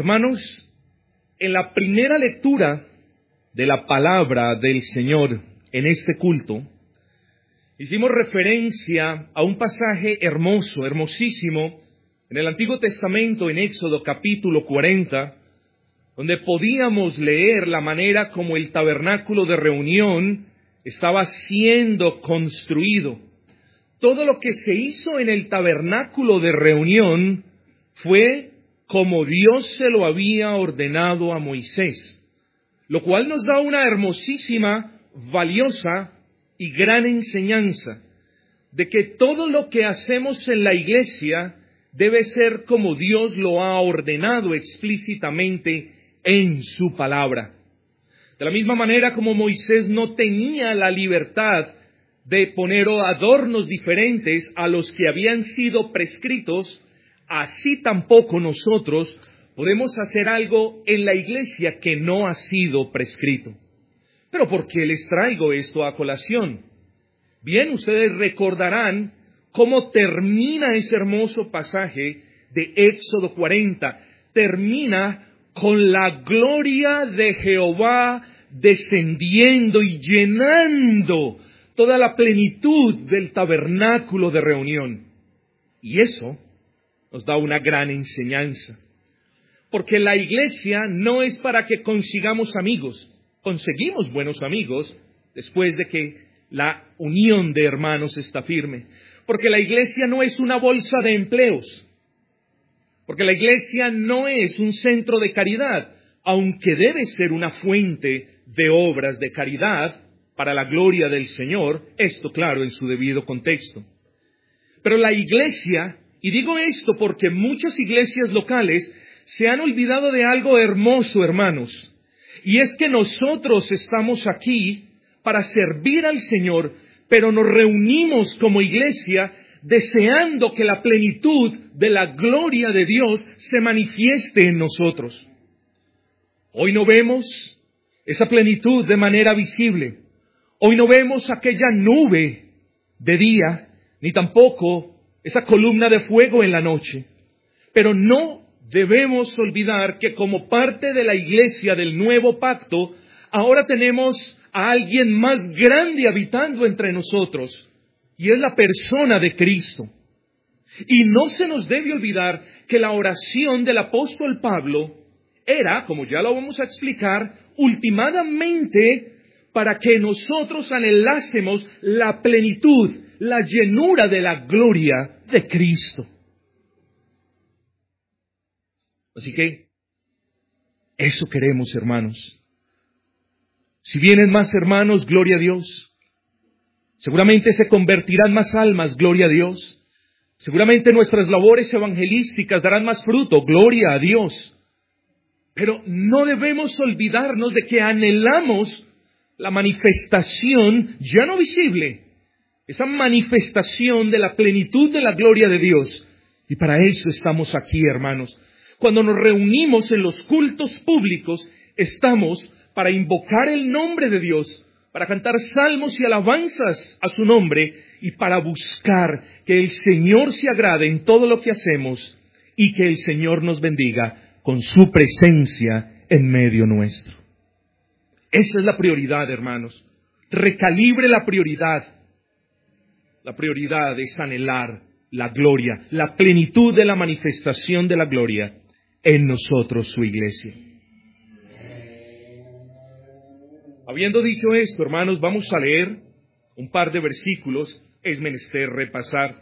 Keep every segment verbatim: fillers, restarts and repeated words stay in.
Hermanos, en la primera lectura de la palabra del Señor en este culto, hicimos referencia a un pasaje hermoso, hermosísimo, en el Antiguo Testamento, en Éxodo capítulo cuarenta, donde podíamos leer la manera como el tabernáculo de reunión estaba siendo construido. Todo lo que se hizo en el tabernáculo de reunión fue como Dios se lo había ordenado a Moisés, lo cual nos da una hermosísima, valiosa y gran enseñanza de que todo lo que hacemos en la iglesia debe ser como Dios lo ha ordenado explícitamente en su palabra. De la misma manera como Moisés no tenía la libertad de poner adornos diferentes a los que habían sido prescritos, así tampoco nosotros podemos hacer algo en la iglesia que no ha sido prescrito. Pero ¿por qué les traigo esto a colación? Bien, ustedes recordarán cómo termina ese hermoso pasaje de Éxodo cuarenta. Termina con la gloria de Jehová descendiendo y llenando toda la plenitud del tabernáculo de reunión. Y eso nos da una gran enseñanza. Porque la iglesia no es para que consigamos amigos. Conseguimos buenos amigos después de que la unión de hermanos está firme. Porque la iglesia no es una bolsa de empleos. Porque la iglesia no es un centro de caridad, aunque debe ser una fuente de obras de caridad para la gloria del Señor, esto claro en su debido contexto. Pero la iglesia, y digo esto porque muchas iglesias locales se han olvidado de algo hermoso, hermanos, y es que nosotros estamos aquí para servir al Señor, pero nos reunimos como iglesia deseando que la plenitud de la gloria de Dios se manifieste en nosotros. Hoy no vemos esa plenitud de manera visible. Hoy no vemos aquella nube de día, ni tampoco esa columna de fuego en la noche. Pero no debemos olvidar que como parte de la iglesia del nuevo pacto, ahora tenemos a alguien más grande habitando entre nosotros, y es la persona de Cristo. Y no se nos debe olvidar que la oración del apóstol Pablo era, como ya lo vamos a explicar, ultimadamente para que nosotros anhelásemos la plenitud, la llenura de la gloria de Cristo. Así que, eso queremos, hermanos. Si vienen más hermanos, gloria a Dios. Seguramente se convertirán más almas, gloria a Dios. Seguramente nuestras labores evangelísticas darán más fruto, gloria a Dios. Pero no debemos olvidarnos de que anhelamos la manifestación, ya no visible, esa manifestación de la plenitud de la gloria de Dios. Y para eso estamos aquí, hermanos. Cuando nos reunimos en los cultos públicos, estamos para invocar el nombre de Dios, para cantar salmos y alabanzas a su nombre y para buscar que el Señor se agrade en todo lo que hacemos y que el Señor nos bendiga con su presencia en medio nuestro. Esa es la prioridad, hermanos. Recalibre la prioridad. La prioridad es anhelar la gloria, la plenitud de la manifestación de la gloria en nosotros, su iglesia. Habiendo dicho esto, hermanos, vamos a leer un par de versículos, es menester repasar.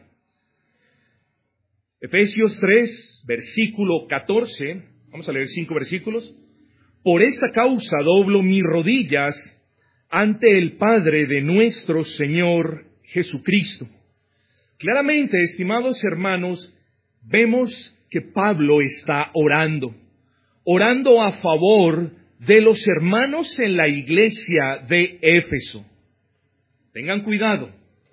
Efesios tres, versículo catorce, vamos a leer cinco versículos. Por esta causa doblo mis rodillas ante el Padre de nuestro Señor Jesucristo. Claramente, estimados hermanos, vemos que Pablo está orando, orando a favor de los hermanos en la iglesia de Éfeso. Tengan cuidado.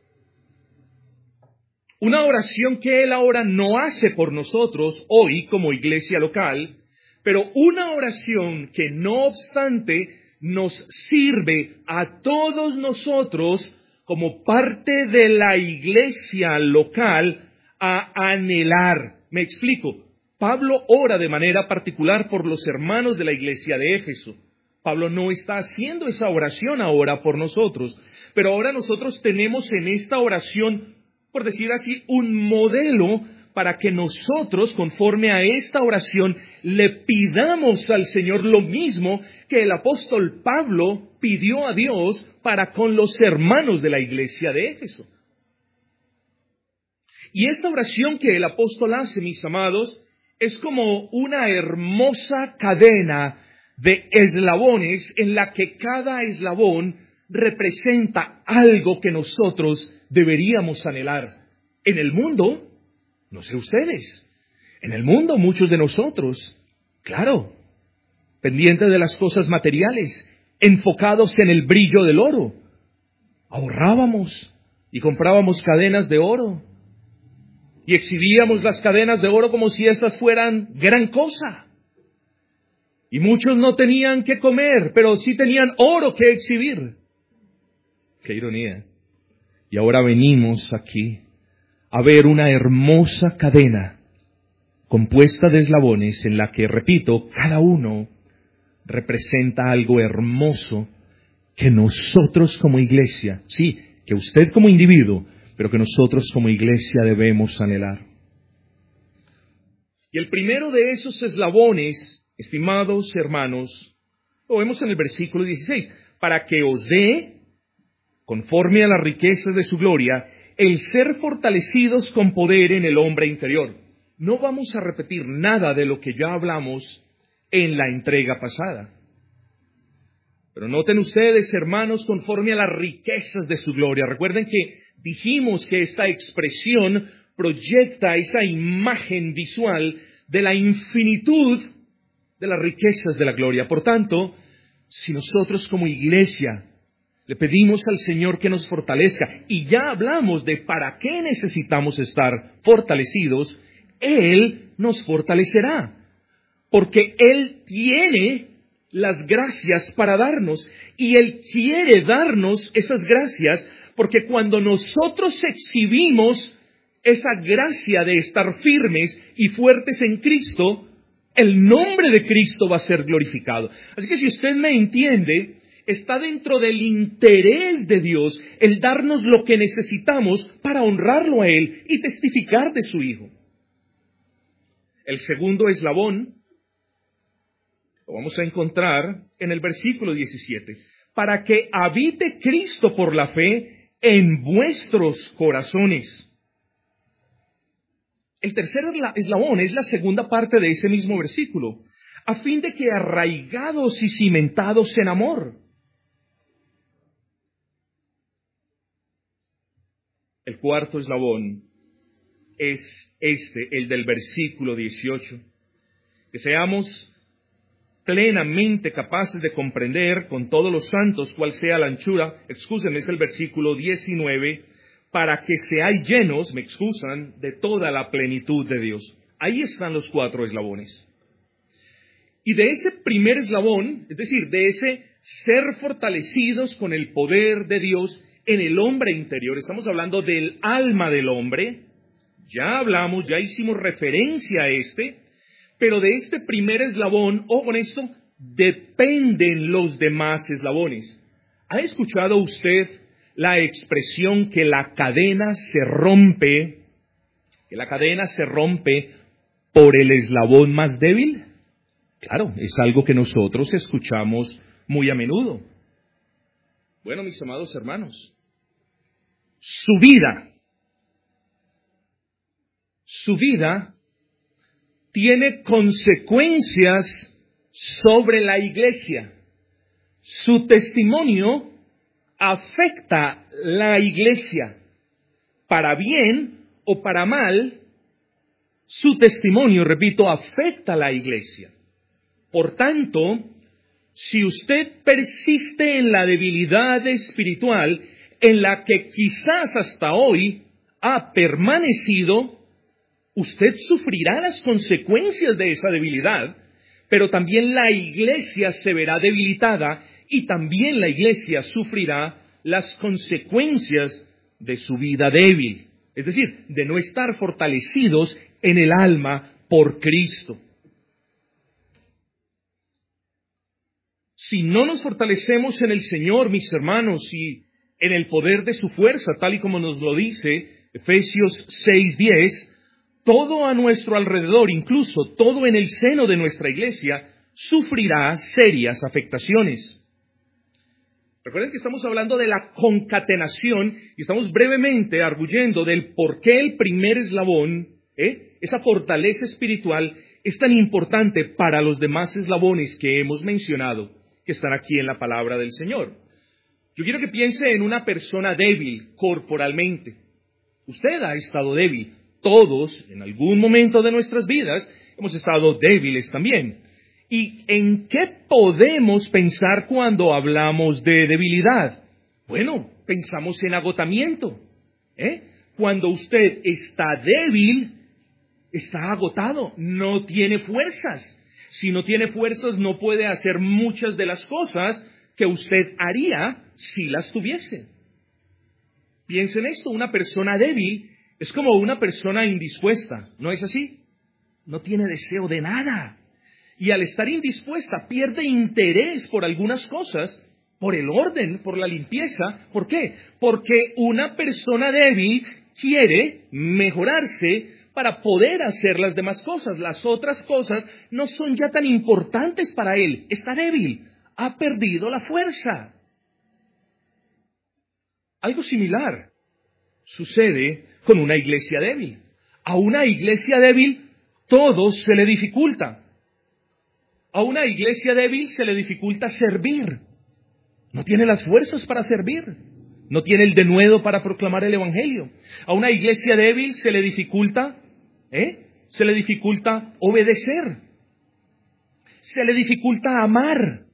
Una oración que él ahora no hace por nosotros hoy como iglesia local, pero una oración que no obstante nos sirve a todos nosotros como parte de la iglesia local a anhelar. Me explico. Pablo ora de manera particular por los hermanos de la iglesia de Éfeso. Pablo no está haciendo esa oración ahora por nosotros, pero ahora nosotros tenemos en esta oración, por decir así, un modelo para que nosotros, conforme a esta oración, le pidamos al Señor lo mismo que el apóstol Pablo pidió a Dios para con los hermanos de la iglesia de Éfeso. Y esta oración que el apóstol hace, mis amados, es como una hermosa cadena de eslabones en la que cada eslabón representa algo que nosotros deberíamos anhelar. En el mundo, no sé ustedes, en el mundo muchos de nosotros, claro, pendientes de las cosas materiales, enfocados en el brillo del oro, ahorrábamos y comprábamos cadenas de oro y exhibíamos las cadenas de oro como si estas fueran gran cosa. Y muchos no tenían que comer, pero sí tenían oro que exhibir. ¡Qué ironía! Y ahora venimos aquí a ver una hermosa cadena compuesta de eslabones en la que, repito, cada uno representa algo hermoso que nosotros como iglesia, sí, que usted como individuo, pero que nosotros como iglesia debemos anhelar. Y el primero de esos eslabones, estimados hermanos, lo vemos en el versículo dieciséis, para que os dé, conforme a las riquezas de su gloria, el ser fortalecidos con poder en el hombre interior. No vamos a repetir nada de lo que ya hablamos en la entrega pasada. Pero noten ustedes, hermanos, conforme a las riquezas de su gloria. Recuerden que dijimos que esta expresión proyecta esa imagen visual de la infinitud de las riquezas de la gloria. Por tanto, si nosotros como iglesia le pedimos al Señor que nos fortalezca, y ya hablamos de para qué necesitamos estar fortalecidos, Él nos fortalecerá, porque Él tiene las gracias para darnos, y Él quiere darnos esas gracias, porque cuando nosotros exhibimos esa gracia de estar firmes y fuertes en Cristo, el nombre de Cristo va a ser glorificado. Así que si usted me entiende, está dentro del interés de Dios el darnos lo que necesitamos para honrarlo a Él y testificar de su Hijo. El segundo eslabón lo vamos a encontrar en el versículo diecisiete. Para que habite Cristo por la fe en vuestros corazones. El tercer eslabón es la segunda parte de ese mismo versículo. A fin de que arraigados y cimentados en amor. El cuarto eslabón es este, el del versículo dieciocho. Que seamos plenamente capaces de comprender con todos los santos cuál sea la anchura, excúsenme, es el versículo diecinueve, para que seáis llenos, me excusan, de toda la plenitud de Dios. Ahí están los cuatro eslabones. Y de ese primer eslabón, es decir, de ese ser fortalecidos con el poder de Dios en el hombre interior, estamos hablando del alma del hombre, ya hablamos, ya hicimos referencia a este, pero de este primer eslabón, ojo con esto, dependen los demás eslabones. ¿Ha escuchado usted la expresión que la cadena se rompe, que la cadena se rompe por el eslabón más débil? Claro, es algo que nosotros escuchamos muy a menudo. Bueno, mis amados hermanos, su vida, su vida tiene consecuencias sobre la iglesia. Su testimonio afecta la iglesia. Para bien o para mal, su testimonio, repito, afecta a la iglesia. Por tanto, si usted persiste en la debilidad espiritual en la que quizás hasta hoy ha permanecido, usted sufrirá las consecuencias de esa debilidad, pero también la iglesia se verá debilitada y también la iglesia sufrirá las consecuencias de su vida débil. Es decir, de no estar fortalecidos en el alma por Cristo. Si no nos fortalecemos en el Señor, mis hermanos, y en el poder de su fuerza, tal y como nos lo dice Efesios seis diez, todo a nuestro alrededor, incluso todo en el seno de nuestra iglesia, sufrirá serias afectaciones. Recuerden que estamos hablando de la concatenación y estamos brevemente arguyendo del por qué el primer eslabón, ¿eh? esa fortaleza espiritual, es tan importante para los demás eslabones que hemos mencionado, que están aquí en la palabra del Señor. Yo quiero que piense en una persona débil corporalmente. Usted ha estado débil. Todos, en algún momento de nuestras vidas, hemos estado débiles también. ¿Y en qué podemos pensar cuando hablamos de debilidad? Bueno, pensamos en agotamiento. ¿eh? Cuando usted está débil, está agotado, no tiene fuerzas. Si no tiene fuerzas, no puede hacer muchas de las cosas que usted haría si las tuviese. Piensen esto, una persona débil es como una persona indispuesta, ¿no es así? No tiene deseo de nada. Y al estar indispuesta, pierde interés por algunas cosas, por el orden, por la limpieza. ¿Por qué? Porque una persona débil quiere mejorarse para poder hacer las demás cosas. Las otras cosas no son ya tan importantes para él. Está débil, ha perdido la fuerza. Algo similar sucede con una iglesia débil. A una iglesia débil todo se le dificulta. A una iglesia débil se le dificulta servir. No tiene las fuerzas para servir. No tiene el denuedo para proclamar el evangelio. A una iglesia débil se le dificulta, ¿eh? Se le dificulta obedecer. Se le dificulta amar.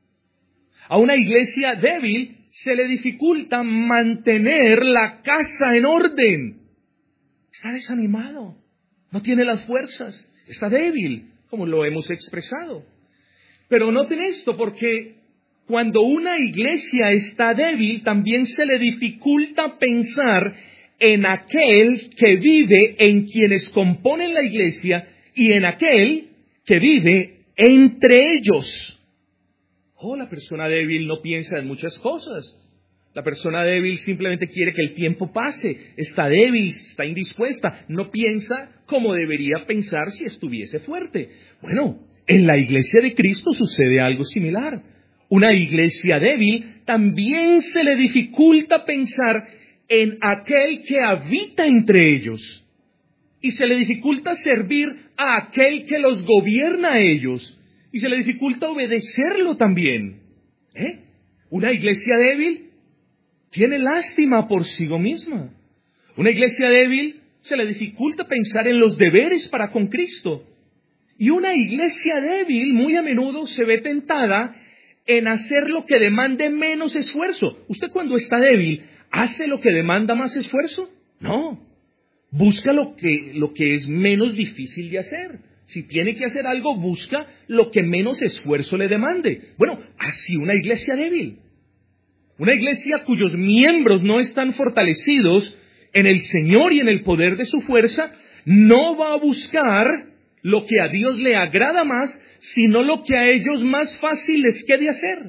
A una iglesia débil se le dificulta mantener la casa en orden. Está desanimado. No tiene las fuerzas. Está débil, como lo hemos expresado. Pero noten esto, porque cuando una iglesia está débil, también se le dificulta pensar en aquel que vive en quienes componen la iglesia y en aquel que vive entre ellos. Oh, la persona débil no piensa en muchas cosas. La persona débil simplemente quiere que el tiempo pase. Está débil, está indispuesta. No piensa como debería pensar si estuviese fuerte. Bueno, en la iglesia de Cristo sucede algo similar. Una iglesia débil también se le dificulta pensar en aquel que habita entre ellos. Y se le dificulta servir a aquel que los gobierna a ellos. Y se le dificulta obedecerlo también. ¿Eh? Una iglesia débil tiene lástima por sí misma. Una iglesia débil se le dificulta pensar en los deberes para con Cristo. Y una iglesia débil muy a menudo se ve tentada en hacer lo que demande menos esfuerzo. ¿Usted cuando está débil hace lo que demanda más esfuerzo? No. Busca lo que, lo que es menos difícil de hacer. Si tiene que hacer algo, busca lo que menos esfuerzo le demande. Bueno, así una iglesia débil. Una iglesia cuyos miembros no están fortalecidos en el Señor y en el poder de su fuerza, no va a buscar lo que a Dios le agrada más, sino lo que a ellos más fácil les quede hacer.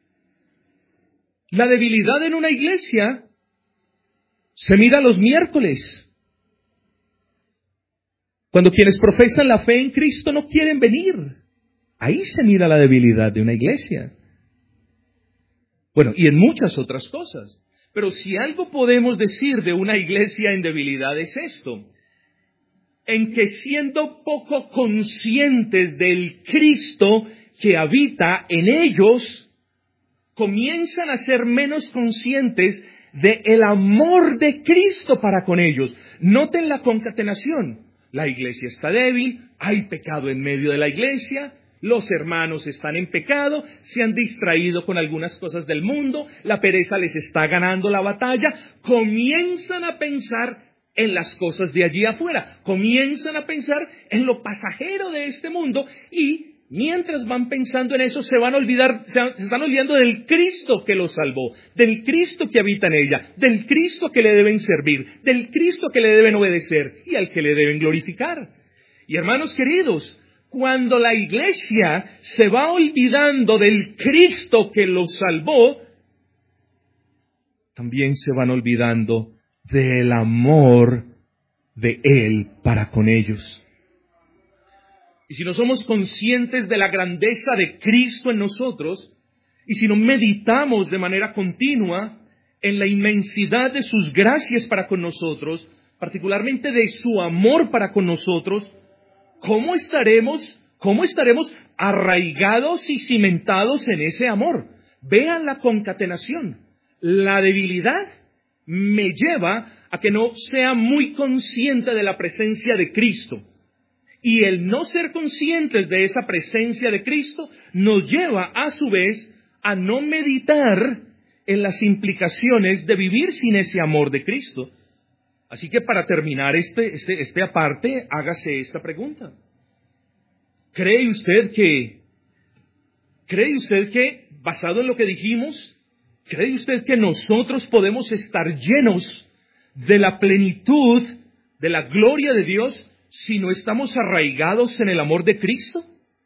La debilidad en una iglesia se mira los miércoles, cuando quienes profesan la fe en Cristo no quieren venir. Ahí se mira la debilidad de una iglesia. Bueno, y en muchas otras cosas. Pero si algo podemos decir de una iglesia en debilidad es esto: en que siendo poco conscientes del Cristo que habita en ellos, comienzan a ser menos conscientes del amor de Cristo para con ellos. Noten la concatenación. La iglesia está débil, hay pecado en medio de la iglesia, los hermanos están en pecado, se han distraído con algunas cosas del mundo, la pereza les está ganando la batalla, comienzan a pensar en las cosas de allí afuera, comienzan a pensar en lo pasajero de este mundo y mientras van pensando en eso se van a olvidar, se están olvidando del Cristo que los salvó, del Cristo que habita en ella, del Cristo que le deben servir, del Cristo que le deben obedecer y al que le deben glorificar. Y hermanos queridos, cuando la iglesia se va olvidando del Cristo que los salvó, también se van olvidando del amor de Él para con ellos. Y si no somos conscientes de la grandeza de Cristo en nosotros, y si no meditamos de manera continua en la inmensidad de sus gracias para con nosotros, particularmente de su amor para con nosotros, ¿cómo estaremos, cómo estaremos arraigados y cimentados en ese amor? Vean la concatenación. La debilidad me lleva a que no sea muy consciente de la presencia de Cristo. Y el no ser conscientes de esa presencia de Cristo nos lleva a su vez a no meditar en las implicaciones de vivir sin ese amor de Cristo. Así que para terminar este, este, este aparte, hágase esta pregunta. ¿Cree usted que, cree usted que, basado en lo que dijimos, cree usted que nosotros podemos estar llenos de la plenitud, de la gloria de Dios, si no estamos arraigados en el amor de Cristo?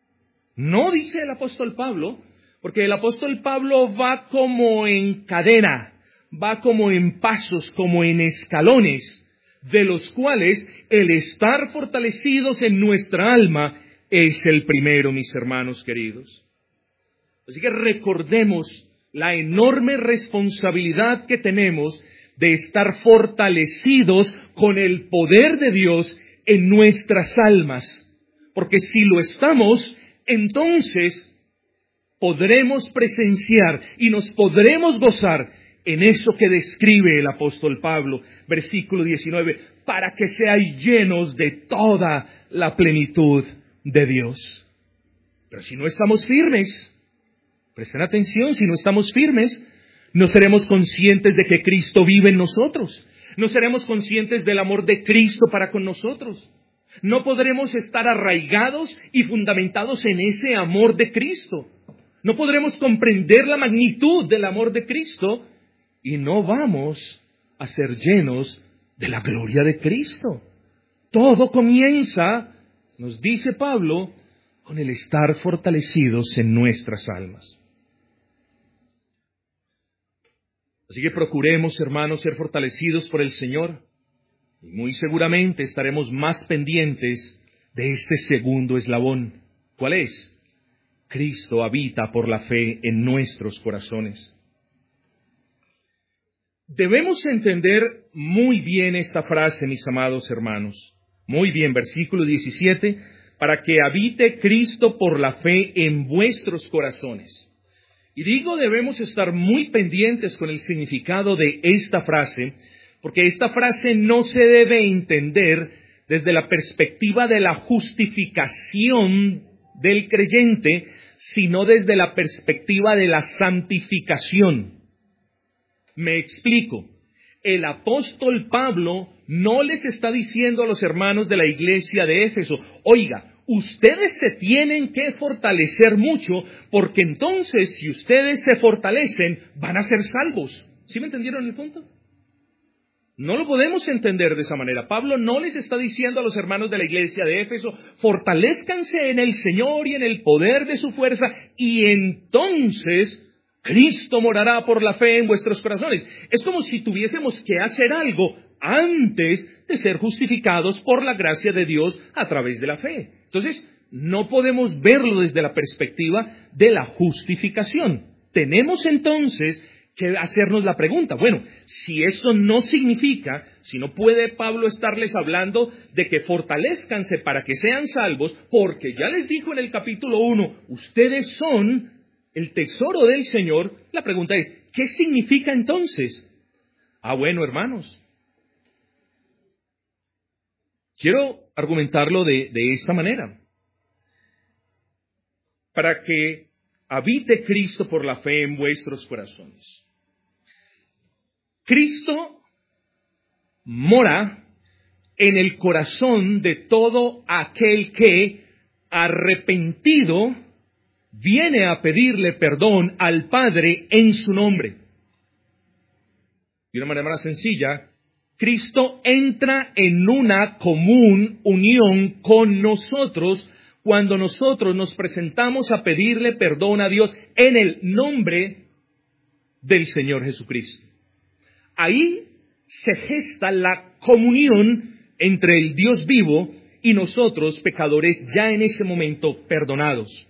No, dice el apóstol Pablo, porque el apóstol Pablo va como en cadena, va como en pasos, como en escalones, de los cuales el estar fortalecidos en nuestra alma es el primero, mis hermanos queridos. Así que recordemos la enorme responsabilidad que tenemos de estar fortalecidos con el poder de Dios en nuestras almas, porque si lo estamos, entonces podremos presenciar y nos podremos gozar en eso que describe el apóstol Pablo, versículo diecinueve, para que seáis llenos de toda la plenitud de Dios. Pero si no estamos firmes, presten atención, si no estamos firmes, no seremos conscientes de que Cristo vive en nosotros. No seremos conscientes del amor de Cristo para con nosotros. No podremos estar arraigados y fundamentados en ese amor de Cristo. No podremos comprender la magnitud del amor de Cristo y no vamos a ser llenos de la gloria de Cristo. Todo comienza, nos dice Pablo, con el estar fortalecidos en nuestras almas. Así que procuremos, hermanos, ser fortalecidos por el Señor. Y muy seguramente estaremos más pendientes de este segundo eslabón. ¿Cuál es? Cristo habita por la fe en nuestros corazones. Debemos entender muy bien esta frase, mis amados hermanos. Muy bien, versículo diecisiete, para que habite Cristo por la fe en vuestros corazones. Y digo, debemos estar muy pendientes con el significado de esta frase, porque esta frase no se debe entender desde la perspectiva de la justificación del creyente, sino desde la perspectiva de la santificación. Me explico. El apóstol Pablo no les está diciendo a los hermanos de la iglesia de Éfeso, oiga, ustedes se tienen que fortalecer mucho, porque entonces si ustedes se fortalecen, van a ser salvos. ¿Sí me entendieron el punto? No lo podemos entender de esa manera. Pablo no les está diciendo a los hermanos de la iglesia de Éfeso, fortalezcanse en el Señor y en el poder de su fuerza, y entonces Cristo morará por la fe en vuestros corazones. Es como si tuviésemos que hacer algo antes de ser justificados por la gracia de Dios a través de la fe. Entonces, no podemos verlo desde la perspectiva de la justificación. Tenemos entonces que hacernos la pregunta, bueno, si eso no significa, si no puede Pablo estarles hablando de que fortalezcanse para que sean salvos, porque ya les dijo en el capítulo uno, ustedes son el tesoro del Señor, la pregunta es, ¿qué significa entonces? Ah, bueno, hermanos, quiero argumentarlo de, de esta manera. Para que habite Cristo por la fe en vuestros corazones. Cristo mora en el corazón de todo aquel que, arrepentido, viene a pedirle perdón al Padre en su nombre. De una manera más sencilla, Cristo entra en una común unión con nosotros cuando nosotros nos presentamos a pedirle perdón a Dios en el nombre del Señor Jesucristo. Ahí se gesta la comunión entre el Dios vivo y nosotros, pecadores, ya en ese momento perdonados.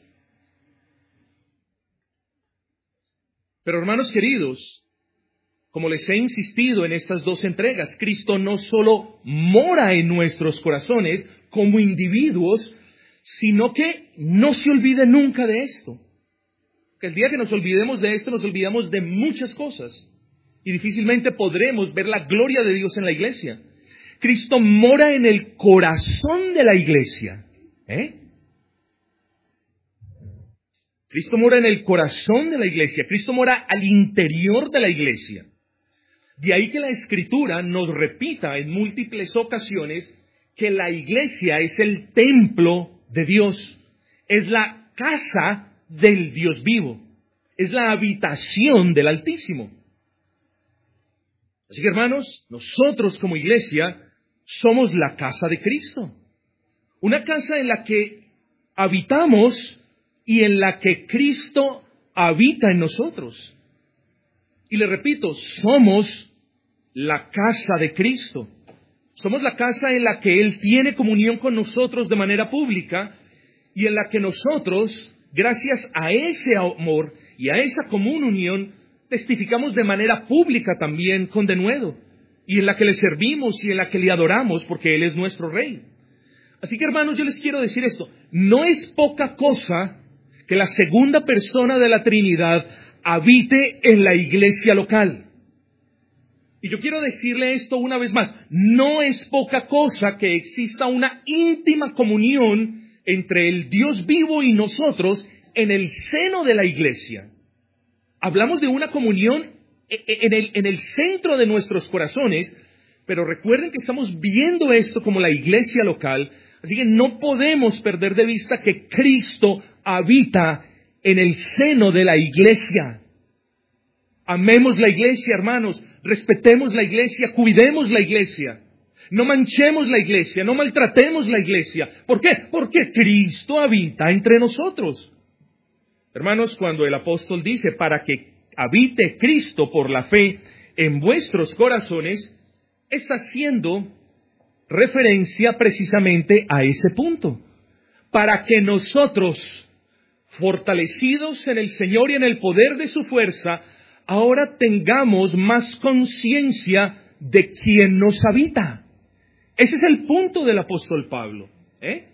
Pero hermanos queridos, como les he insistido en estas dos entregas, Cristo no solo mora en nuestros corazones como individuos, sino que no se olvide nunca de esto. Que el día que nos olvidemos de esto, nos olvidamos de muchas cosas. Y difícilmente podremos ver la gloria de Dios en la iglesia. Cristo mora en el corazón de la iglesia. ¿Eh? Cristo mora en el corazón de la iglesia. Cristo mora al interior de la iglesia. De ahí que la Escritura nos repita en múltiples ocasiones que la iglesia es el templo de Dios. Es la casa del Dios vivo. Es la habitación del Altísimo. Así que hermanos, nosotros como iglesia somos la casa de Cristo. Una casa en la que habitamos y en la que Cristo habita en nosotros. Y le repito, somos la casa de Cristo. Somos la casa en la que Él tiene comunión con nosotros de manera pública y en la que nosotros, gracias a ese amor y a esa común unión, testificamos de manera pública también con denuedo, y en la que le servimos y en la que le adoramos porque Él es nuestro Rey. Así que hermanos, yo les quiero decir esto, no es poca cosa que la segunda persona de la Trinidad habite en la iglesia local. Y yo quiero decirle esto una vez más, no es poca cosa que exista una íntima comunión entre el Dios vivo y nosotros en el seno de la iglesia. Hablamos de una comunión en el, en el centro de nuestros corazones, pero recuerden que estamos viendo esto como la iglesia local, así que no podemos perder de vista que Cristo habita en el seno de la iglesia. Amemos la iglesia, hermanos, respetemos la iglesia, cuidemos la iglesia. No manchemos la iglesia, no maltratemos la iglesia. ¿Por qué? Porque Cristo habita entre nosotros. Hermanos, cuando el apóstol dice, para que habite Cristo por la fe en vuestros corazones, está haciendo referencia precisamente a ese punto. Para que nosotros, fortalecidos en el Señor y en el poder de su fuerza, ahora tengamos más conciencia de quién nos habita. Ese es el punto del apóstol Pablo. ¿eh?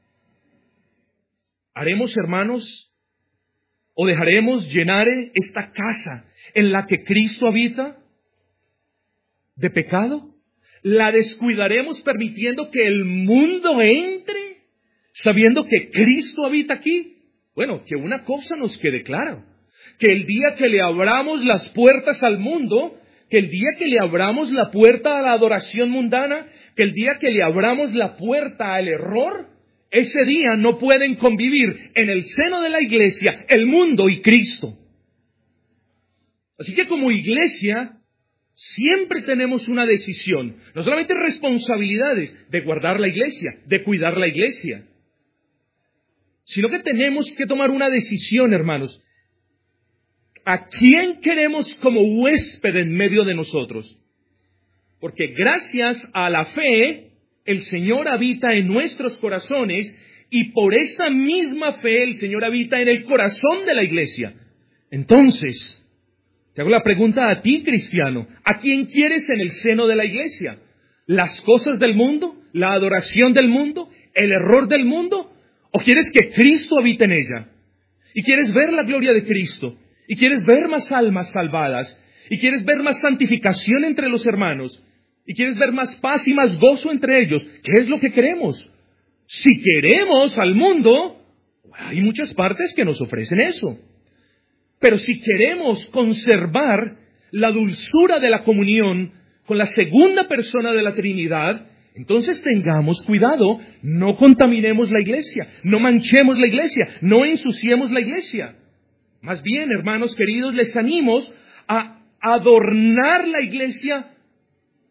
¿Haremos, hermanos, o dejaremos llenar esta casa en la que Cristo habita de pecado? ¿La descuidaremos permitiendo que el mundo entre, sabiendo que Cristo habita aquí? Bueno, que una cosa nos quede clara, que el día que le abramos las puertas al mundo, que el día que le abramos la puerta a la adoración mundana, que el día que le abramos la puerta al error, ese día no pueden convivir en el seno de la iglesia el mundo y Cristo. Así que como iglesia siempre tenemos una decisión, no solamente responsabilidades de guardar la iglesia, de cuidar la iglesia, sino que tenemos que tomar una decisión, hermanos. ¿A quién queremos como huésped en medio de nosotros? Porque gracias a la fe, el Señor habita en nuestros corazones y por esa misma fe el Señor habita en el corazón de la iglesia. Entonces, te hago la pregunta a ti, cristiano, ¿a quién quieres en el seno de la iglesia? ¿Las cosas del mundo? ¿La adoración del mundo? ¿El error del mundo? ¿O quieres que Cristo habite en ella? ¿Y quieres ver la gloria de Cristo? ¿Y quieres ver más almas salvadas? ¿Y quieres ver más santificación entre los hermanos? ¿Y quieres ver más paz y más gozo entre ellos? ¿Qué es lo que queremos? Si queremos al mundo, hay muchas partes que nos ofrecen eso. Pero si queremos conservar la dulzura de la comunión con la segunda persona de la Trinidad, entonces tengamos cuidado, no contaminemos la iglesia, no manchemos la iglesia, no ensuciemos la iglesia. Más bien, hermanos queridos, les animo a adornar la iglesia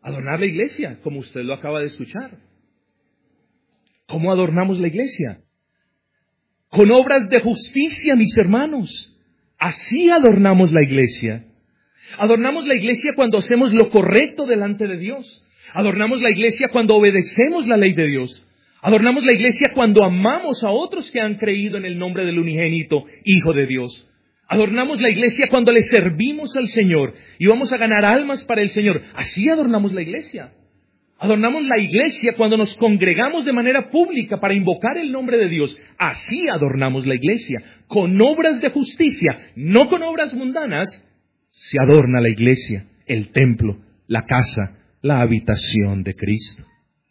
Adornar la iglesia, como usted lo acaba de escuchar. ¿Cómo adornamos la iglesia? Con obras de justicia, mis hermanos. Así adornamos la iglesia. Adornamos la iglesia cuando hacemos lo correcto delante de Dios. Adornamos la iglesia cuando obedecemos la ley de Dios. Adornamos la iglesia cuando amamos a otros que han creído en el nombre del unigénito Hijo de Dios. Adornamos la iglesia cuando le servimos al Señor y vamos a ganar almas para el Señor. Así adornamos la iglesia. Adornamos la iglesia cuando nos congregamos de manera pública para invocar el nombre de Dios. Así adornamos la iglesia. Con obras de justicia, no con obras mundanas, se adorna la iglesia, el templo, la casa, la habitación de Cristo.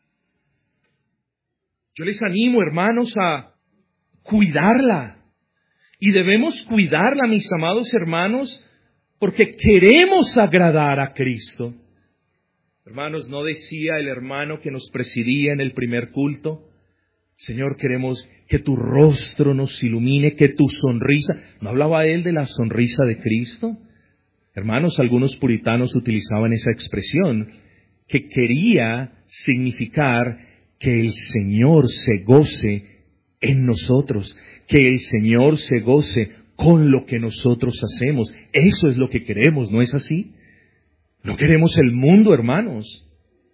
Yo les animo, hermanos, a cuidarla. Y debemos cuidarla, mis amados hermanos, porque queremos agradar a Cristo. Hermanos, ¿no decía el hermano que nos presidía en el primer culto? Señor, queremos que tu rostro nos ilumine, que tu sonrisa... ¿No hablaba él de la sonrisa de Cristo? Hermanos, algunos puritanos utilizaban esa expresión que quería significar que el Señor se goce en nosotros, que el Señor se goce con lo que nosotros hacemos. Eso es lo que queremos, ¿no es así? No queremos el mundo, hermanos.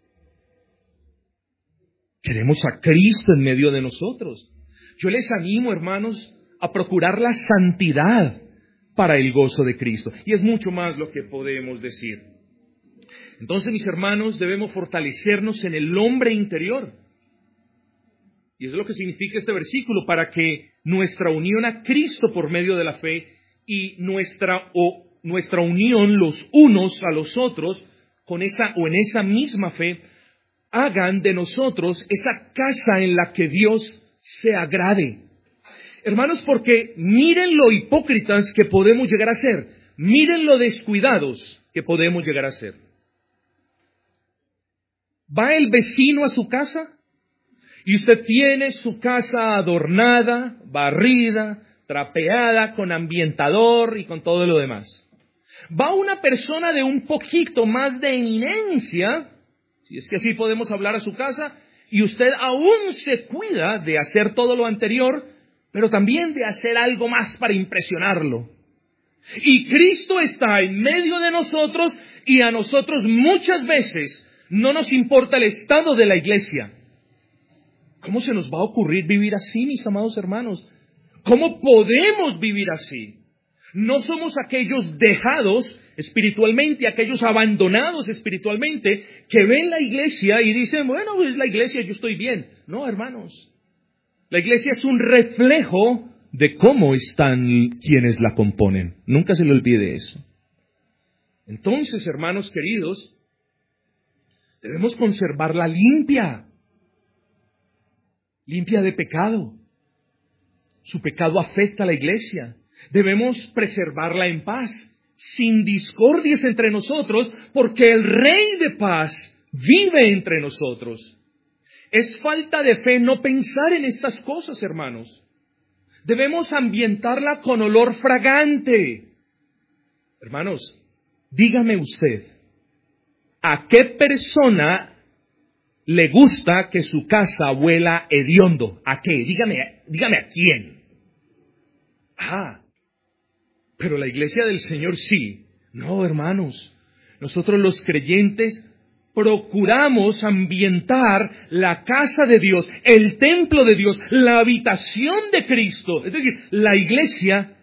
Queremos a Cristo en medio de nosotros. Yo les animo, hermanos, a procurar la santidad para el gozo de Cristo. Y es mucho más lo que podemos decir. Entonces, mis hermanos, debemos fortalecernos en el hombre interior. Y eso es lo que significa este versículo, para que nuestra unión a Cristo por medio de la fe y nuestra, o, nuestra unión los unos a los otros con esa o en esa misma fe hagan de nosotros esa casa en la que Dios se agrade. Hermanos, porque miren lo hipócritas que podemos llegar a ser. Miren lo descuidados que podemos llegar a ser. ¿Va el vecino a su casa? Y usted tiene su casa adornada, barrida, trapeada, con ambientador y con todo lo demás. Va una persona de un poquito más de eminencia, si es que así podemos hablar, a su casa, y usted aún se cuida de hacer todo lo anterior, pero también de hacer algo más para impresionarlo. Y Cristo está en medio de nosotros, y a nosotros muchas veces no nos importa el estado de la iglesia. ¿Cómo se nos va a ocurrir vivir así, mis amados hermanos? ¿Cómo podemos vivir así? No somos aquellos dejados espiritualmente, aquellos abandonados espiritualmente, que ven la iglesia y dicen, bueno, es la iglesia, yo estoy bien. No, hermanos. La iglesia es un reflejo de cómo están quienes la componen. Nunca se le olvide eso. Entonces, hermanos queridos, debemos conservarla limpia. Limpia de pecado. Su pecado afecta a la iglesia. Debemos preservarla en paz, sin discordias entre nosotros, porque el Rey de paz vive entre nosotros. Es falta de fe no pensar en estas cosas, hermanos. Debemos ambientarla con olor fragante. Hermanos, dígame usted, ¿a qué persona le gusta que su casa huela hediondo? ¿A qué? Dígame, dígame a quién. Ah, pero la iglesia del Señor sí. No, hermanos, nosotros los creyentes procuramos ambientar la casa de Dios, el templo de Dios, la habitación de Cristo, es decir, la iglesia,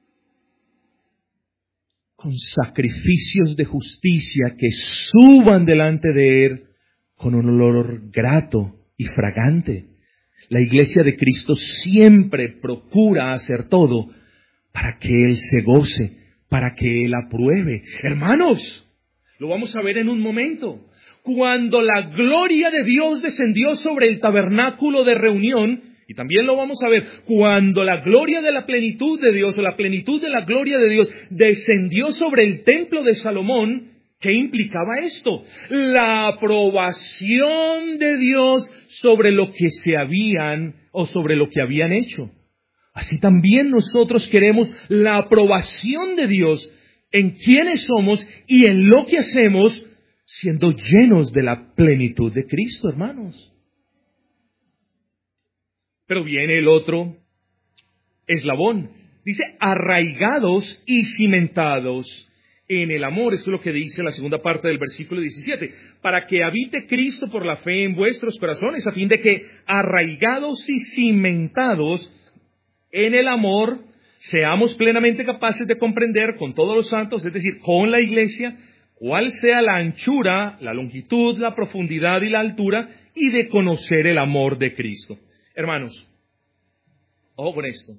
con sacrificios de justicia que suban delante de Él con un olor grato y fragante. La iglesia de Cristo siempre procura hacer todo para que Él se goce, para que Él apruebe. Hermanos, lo vamos a ver en un momento. Cuando la gloria de Dios descendió sobre el tabernáculo de reunión, y también lo vamos a ver, cuando la gloria de la plenitud de Dios, o la plenitud de la gloria de Dios, descendió sobre el templo de Salomón, ¿qué implicaba esto? La aprobación de Dios sobre lo que se habían, o sobre lo que habían hecho. Así también nosotros queremos la aprobación de Dios en quienes somos y en lo que hacemos, siendo llenos de la plenitud de Cristo, hermanos. Pero viene el otro eslabón. Dice, arraigados y cimentados en el amor. Eso es lo que dice la segunda parte del versículo diecisiete. Para que habite Cristo por la fe en vuestros corazones, a fin de que arraigados y cimentados en el amor, seamos plenamente capaces de comprender con todos los santos, es decir, con la iglesia, cuál sea la anchura, la longitud, la profundidad y la altura, y de conocer el amor de Cristo. Hermanos, ojo con esto.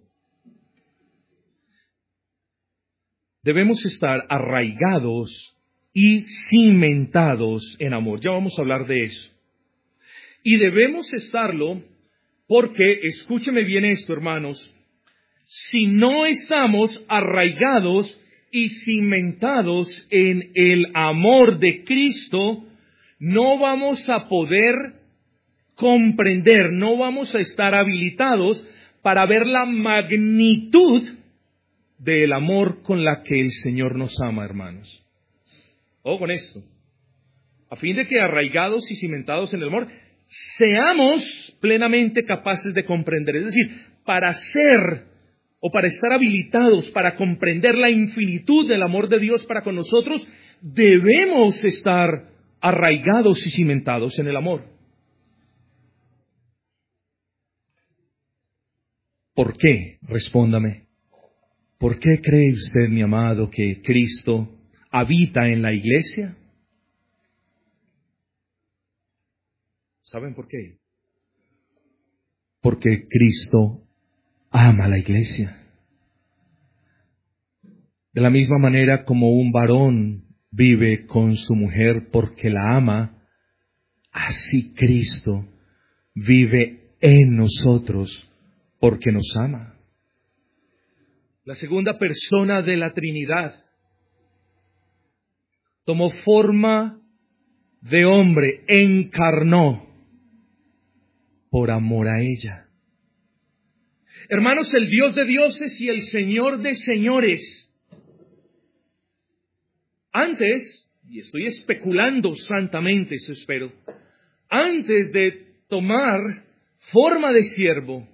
Debemos estar arraigados y cimentados en amor. Ya vamos a hablar de eso. Y debemos estarlo porque, escúcheme bien esto, hermanos, si no estamos arraigados y cimentados en el amor de Cristo, no vamos a poder comprender, no vamos a estar habilitados para ver la magnitud del amor con la que el Señor nos ama, hermanos. Ojo con esto. A fin de que arraigados y cimentados en el amor, seamos plenamente capaces de comprender. Es decir, para ser o para estar habilitados para comprender la infinitud del amor de Dios para con nosotros, debemos estar arraigados y cimentados en el amor. ¿Por qué? Respóndame. ¿Por qué cree usted, mi amado, que Cristo habita en la iglesia? ¿Saben por qué? Porque Cristo ama a la iglesia. De la misma manera como un varón vive con su mujer porque la ama, así Cristo vive en nosotros porque nos ama. La segunda persona de la Trinidad tomó forma de hombre, encarnó por amor a ella. Hermanos, el Dios de dioses y el Señor de señores, antes, y estoy especulando santamente, eso espero, antes de tomar forma de siervo,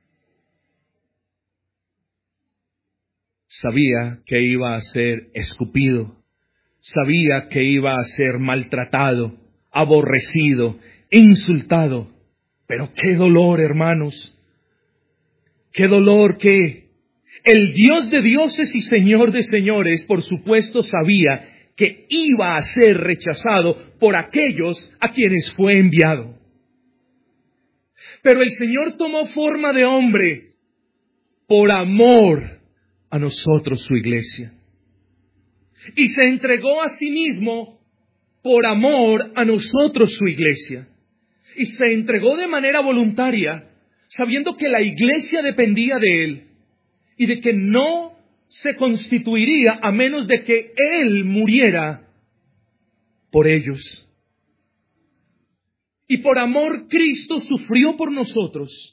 sabía que iba a ser escupido, sabía que iba a ser maltratado, aborrecido, insultado. Pero qué dolor, hermanos, qué dolor que el Dios de dioses y Señor de señores, por supuesto, sabía que iba a ser rechazado por aquellos a quienes fue enviado. Pero el Señor tomó forma de hombre por amor a nosotros, su iglesia. Y se entregó a sí mismo por amor a nosotros, su iglesia. Y se entregó de manera voluntaria, sabiendo que la iglesia dependía de Él y de que no se constituiría a menos de que Él muriera por ellos. Y por amor Cristo sufrió por nosotros.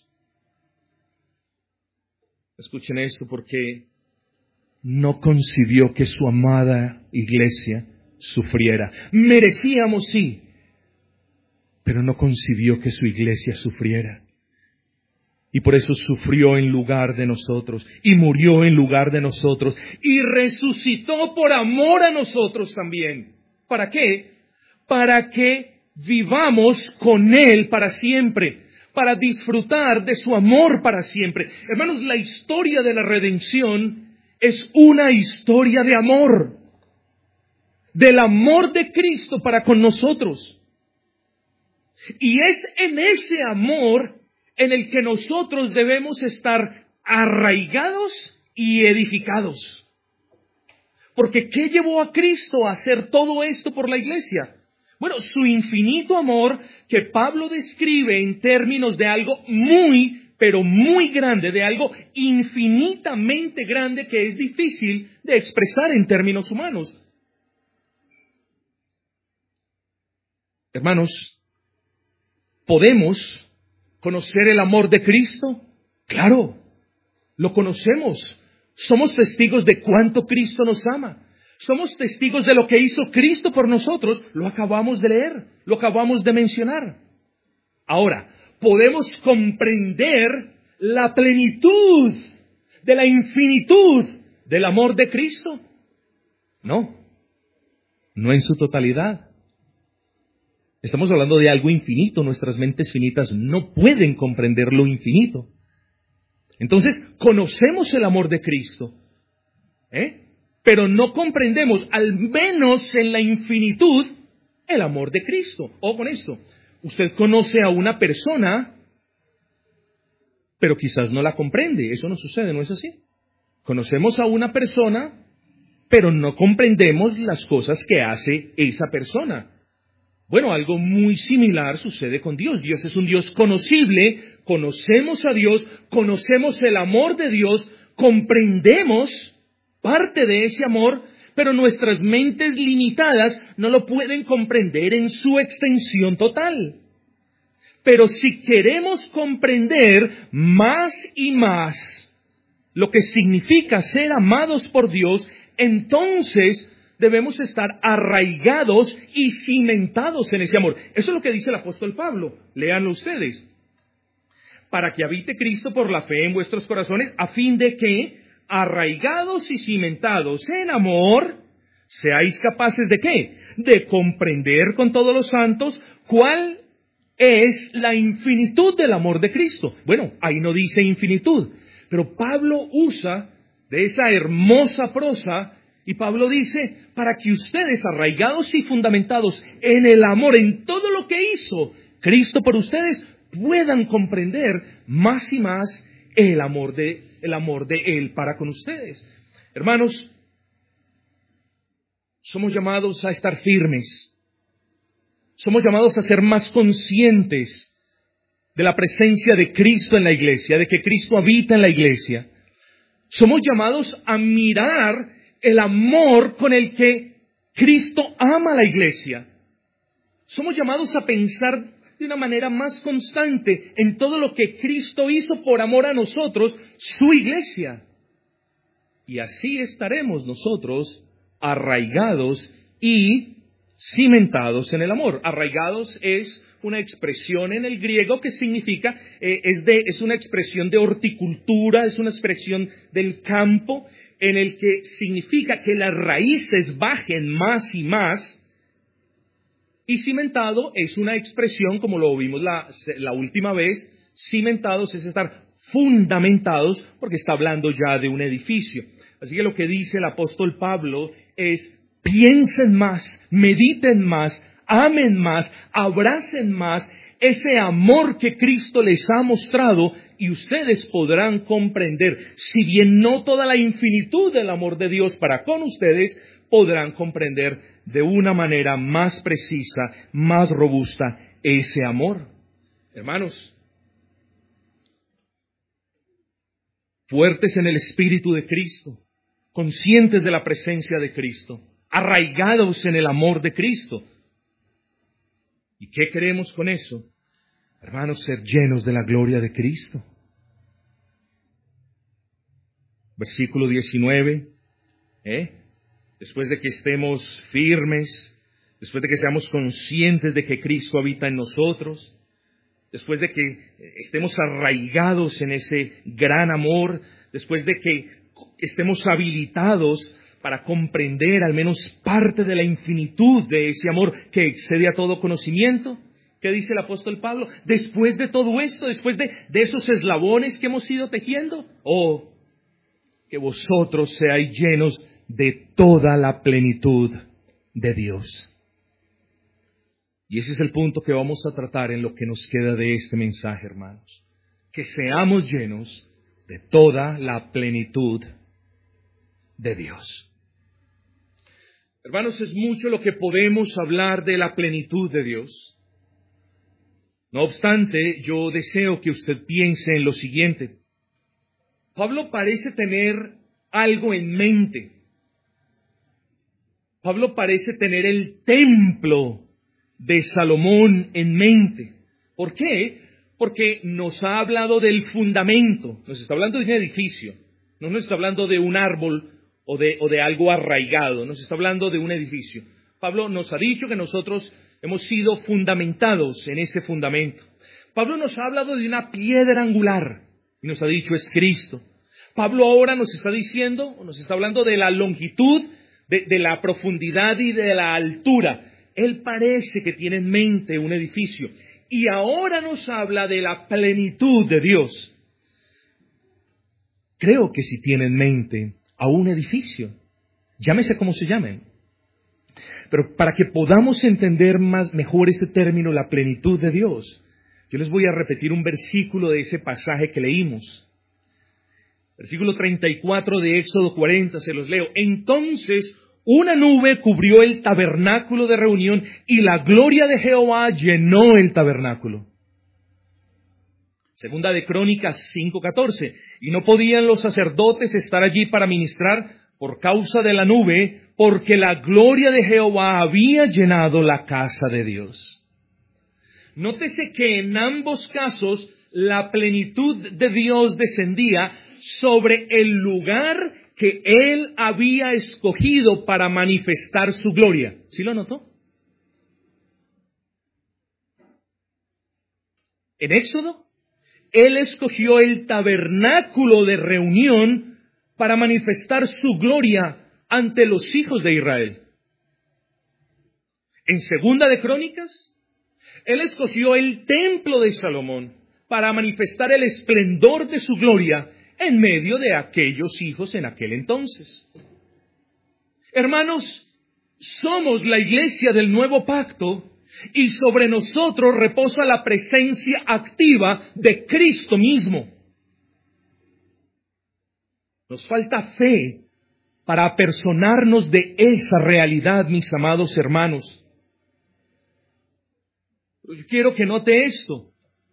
Escuchen esto, porque no concibió que su amada iglesia sufriera. Merecíamos, sí, pero no concibió que su iglesia sufriera. Y por eso sufrió en lugar de nosotros, y murió en lugar de nosotros, y resucitó por amor a nosotros también. ¿Para qué? Para que vivamos con Él para siempre, para disfrutar de su amor para siempre. Hermanos, la historia de la redención es una historia de amor, del amor de Cristo para con nosotros. Y es en ese amor en el que nosotros debemos estar arraigados y edificados. Porque ¿qué llevó a Cristo a hacer todo esto por la iglesia? Bueno, su infinito amor que Pablo describe en términos de algo muy, pero muy grande, de algo infinitamente grande que es difícil de expresar en términos humanos. Hermanos, ¿podemos conocer el amor de Cristo? Claro, lo conocemos. Somos testigos de cuánto Cristo nos ama. Somos testigos de lo que hizo Cristo por nosotros. Lo acabamos de leer, lo acabamos de mencionar. Ahora, ¿podemos comprender la plenitud de la infinitud del amor de Cristo? No, no en su totalidad. Estamos hablando de algo infinito. Nuestras mentes finitas no pueden comprender lo infinito. Entonces, conocemos el amor de Cristo, ¿eh? Pero no comprendemos, al menos en la infinitud, el amor de Cristo. O con esto, usted conoce a una persona, pero quizás no la comprende. Eso no sucede, ¿no es así? Conocemos a una persona, pero no comprendemos las cosas que hace esa persona. Bueno, algo muy similar sucede con Dios. Dios es un Dios conocible, conocemos a Dios, conocemos el amor de Dios, comprendemos parte de ese amor, pero nuestras mentes limitadas no lo pueden comprender en su extensión total. Pero si queremos comprender más y más lo que significa ser amados por Dios, entonces debemos estar arraigados y cimentados en ese amor. Eso es lo que dice el apóstol Pablo. Léanlo ustedes. Para que habite Cristo por la fe en vuestros corazones, a fin de que, arraigados y cimentados en amor, seáis capaces de ¿qué? De comprender con todos los santos cuál es la infinitud del amor de Cristo. Bueno, ahí no dice infinitud, pero Pablo usa de esa hermosa prosa y Pablo dice, para que ustedes, arraigados y fundamentados en el amor, en todo lo que hizo Cristo por ustedes, puedan comprender más y más el amor de el amor de Él para con ustedes. Hermanos, somos llamados a estar firmes. Somos llamados a ser más conscientes de la presencia de Cristo en la iglesia, de que Cristo habita en la iglesia. Somos llamados a mirar el amor con el que Cristo ama a la iglesia. Somos llamados a pensar de una manera más constante en todo lo que Cristo hizo por amor a nosotros, su iglesia. Y así estaremos nosotros arraigados y cimentados en el amor. Arraigados es una expresión en el griego que significa, eh, es, de, es una expresión de horticultura, es una expresión del campo, en el que significa que las raíces bajen más y más. Y cimentado es una expresión, como lo vimos la, la última vez, cimentados es estar fundamentados, porque está hablando ya de un edificio. Así que lo que dice el apóstol Pablo es, piensen más, mediten más, amen más, abracen más ese amor que Cristo les ha mostrado y ustedes podrán comprender, si bien no toda la infinitud del amor de Dios para con ustedes, podrán comprender de una manera más precisa, más robusta ese amor. Hermanos, fuertes en el Espíritu de Cristo, conscientes de la presencia de Cristo, arraigados en el amor de Cristo. ¿Y qué queremos con eso? Hermanos, ser llenos de la gloria de Cristo. Versículo diecinueve, ¿eh? Después de que estemos firmes, después de que seamos conscientes de que Cristo habita en nosotros, después de que estemos arraigados en ese gran amor, después de que estemos habilitados para comprender al menos parte de la infinitud de ese amor que excede a todo conocimiento. ¿Qué dice el apóstol Pablo? Después de todo esto, después de, de esos eslabones que hemos ido tejiendo, oh, que vosotros seáis llenos de toda la plenitud de Dios. Y ese es el punto que vamos a tratar en lo que nos queda de este mensaje, hermanos. Que seamos llenos de toda la plenitud de Dios. Hermanos, es mucho lo que podemos hablar de la plenitud de Dios. No obstante, yo deseo que usted piense en lo siguiente. Pablo parece tener algo en mente. Pablo parece tener el templo de Salomón en mente. ¿Por qué? Porque nos ha hablado del fundamento. Nos está hablando de un edificio. No nos está hablando de un árbol o de, o de algo arraigado, nos está hablando de un edificio. Pablo nos ha dicho que nosotros hemos sido fundamentados en ese fundamento. Pablo nos ha hablado de una piedra angular y nos ha dicho es Cristo. Pablo ahora nos está diciendo, nos está hablando de la longitud, de, de la profundidad y de la altura. Él parece que tiene en mente un edificio. Y ahora nos habla de la plenitud de Dios. Creo que si tiene en mente a un edificio, llámese como se llame. Pero para que podamos entender más mejor ese término, la plenitud de Dios, yo les voy a repetir un versículo de ese pasaje que leímos. Versículo treinta y cuatro de Éxodo cuarenta, se los leo. Entonces una nube cubrió el tabernáculo de reunión y la gloria de Jehová llenó el tabernáculo. Segunda de Crónicas cinco catorce. Y no podían los sacerdotes estar allí para ministrar por causa de la nube, porque la gloria de Jehová había llenado la casa de Dios. Nótese que en ambos casos la plenitud de Dios descendía sobre el lugar que Él había escogido para manifestar su gloria. ¿Sí lo notó? En Éxodo, Él escogió el tabernáculo de reunión para manifestar su gloria ante los hijos de Israel. En Segunda de Crónicas, Él escogió el templo de Salomón para manifestar el esplendor de su gloria en medio de aquellos hijos en aquel entonces. Hermanos, somos la iglesia del nuevo pacto y sobre nosotros reposa la presencia activa de Cristo mismo. Nos falta fe para apersonarnos de esa realidad, mis amados hermanos. Yo quiero que note esto.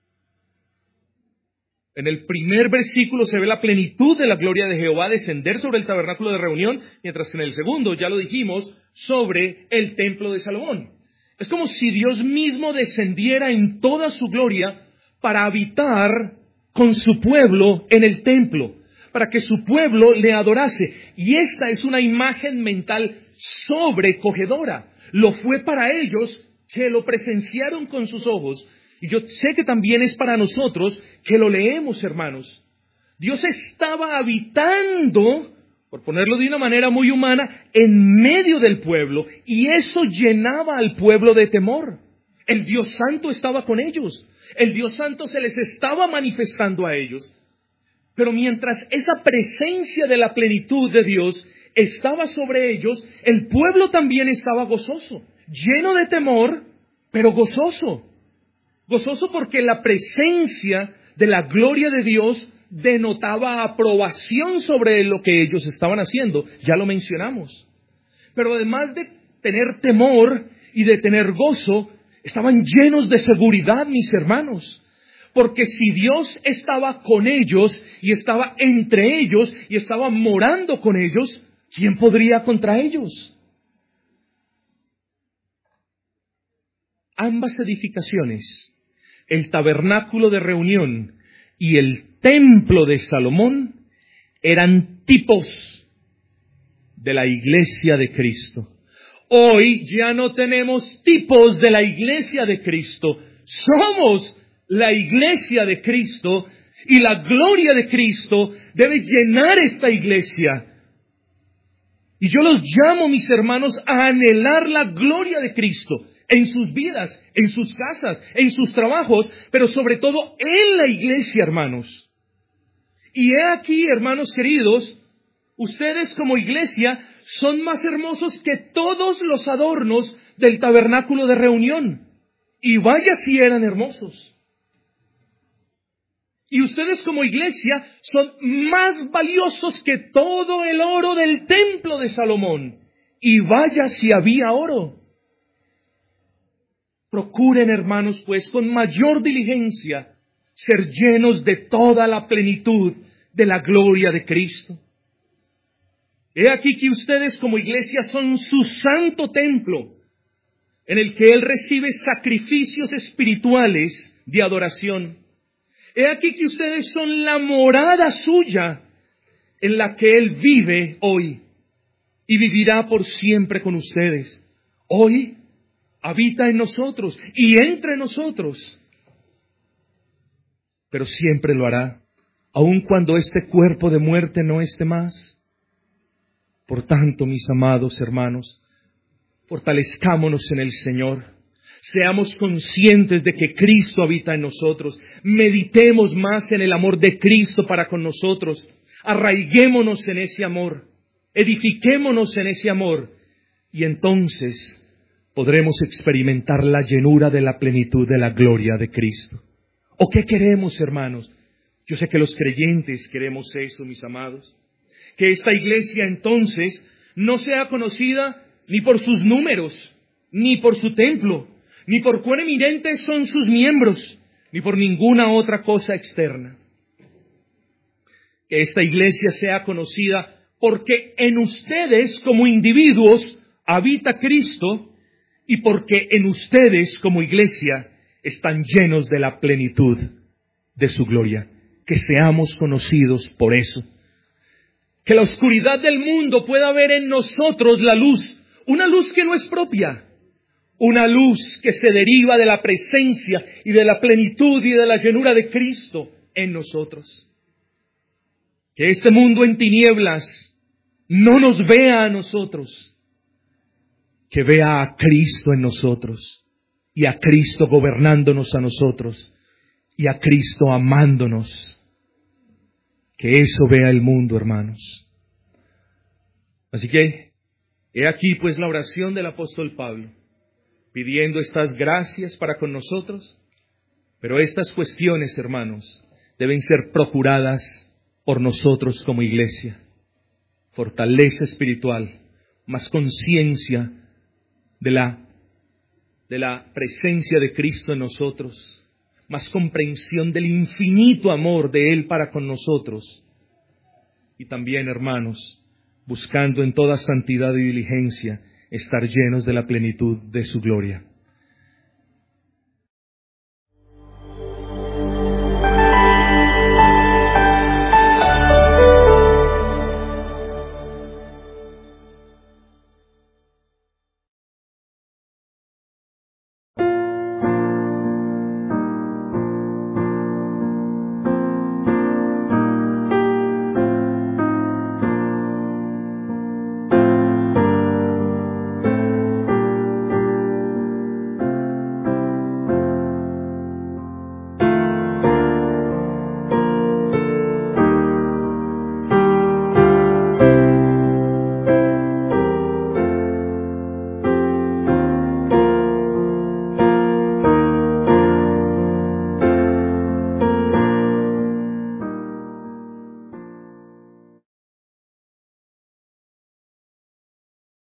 En el primer versículo se ve la plenitud de la gloria de Jehová descender sobre el tabernáculo de reunión, mientras que en el segundo, ya lo dijimos, sobre el templo de Salomón. Es como si Dios mismo descendiera en toda su gloria para habitar con su pueblo en el templo, para que su pueblo le adorase. Y esta es una imagen mental sobrecogedora. Lo fue para ellos que lo presenciaron con sus ojos. Y yo sé que también es para nosotros que lo leemos, hermanos. Dios estaba habitando, por ponerlo de una manera muy humana, en medio del pueblo. Y eso llenaba al pueblo de temor. El Dios Santo estaba con ellos. El Dios Santo se les estaba manifestando a ellos. Pero mientras esa presencia de la plenitud de Dios estaba sobre ellos, el pueblo también estaba gozoso, lleno de temor, pero gozoso. Gozoso porque la presencia de la gloria de Dios denotaba aprobación sobre lo que ellos estaban haciendo. Ya lo mencionamos. Pero además de tener temor y de tener gozo, estaban llenos de seguridad, mis hermanos. Porque si Dios estaba con ellos y estaba entre ellos y estaba morando con ellos, ¿quién podría contra ellos? Ambas edificaciones, el tabernáculo de reunión y el templo de Salomón, eran tipos de la iglesia de Cristo. Hoy ya no tenemos tipos de la iglesia de Cristo. Somos la iglesia de Cristo y la gloria de Cristo debe llenar esta iglesia. Y yo los llamo, mis hermanos, a anhelar la gloria de Cristo en sus vidas, en sus casas, en sus trabajos, pero sobre todo en la iglesia, hermanos. Y he aquí, hermanos queridos, ustedes como iglesia son más hermosos que todos los adornos del tabernáculo de reunión. Y vaya si eran hermosos. Y ustedes como iglesia son más valiosos que todo el oro del templo de Salomón. Y vaya si había oro. Procuren, hermanos, pues, con mayor diligencia, ser llenos de toda la plenitud de la gloria de Cristo. He aquí que ustedes como iglesia son su santo templo, en el que Él recibe sacrificios espirituales de adoración. He aquí que ustedes son la morada suya, en la que Él vive hoy. y vivirá por siempre con ustedes. Hoy habita en nosotros y entre nosotros, pero siempre lo hará, aun cuando este cuerpo de muerte no esté más. Por tanto, mis amados hermanos, fortalezcámonos en el Señor. Seamos conscientes de que Cristo habita en nosotros. Meditemos más en el amor de Cristo para con nosotros. Arraiguémonos en ese amor. Edifiquémonos en ese amor. Y entonces podremos experimentar la llenura de la plenitud de la gloria de Cristo. ¿O qué queremos, hermanos? Yo sé que los creyentes queremos eso, mis amados. Que esta iglesia entonces no sea conocida ni por sus números, ni por su templo, ni por cuán eminentes son sus miembros, ni por ninguna otra cosa externa. Que esta iglesia sea conocida porque en ustedes como individuos habita Cristo y porque en ustedes como iglesia están llenos de la plenitud de su gloria. Que seamos conocidos por eso. Que la oscuridad del mundo pueda ver en nosotros la luz, una luz que no es propia. Una luz que se deriva de la presencia y de la plenitud y de la llenura de Cristo en nosotros. Que este mundo en tinieblas no nos vea a nosotros. Que vea a Cristo en nosotros. Y a Cristo gobernándonos a nosotros. Y a Cristo amándonos. Que eso vea el mundo, hermanos. Así que, he aquí pues la oración del apóstol Pablo, pidiendo estas gracias para con nosotros, pero estas cuestiones, hermanos, deben ser procuradas por nosotros como iglesia. Fortaleza espiritual, más conciencia de la, de la presencia de Cristo en nosotros, más comprensión del infinito amor de Él para con nosotros. Y también, hermanos, buscando en toda santidad y diligencia estar llenos de la plenitud de su gloria.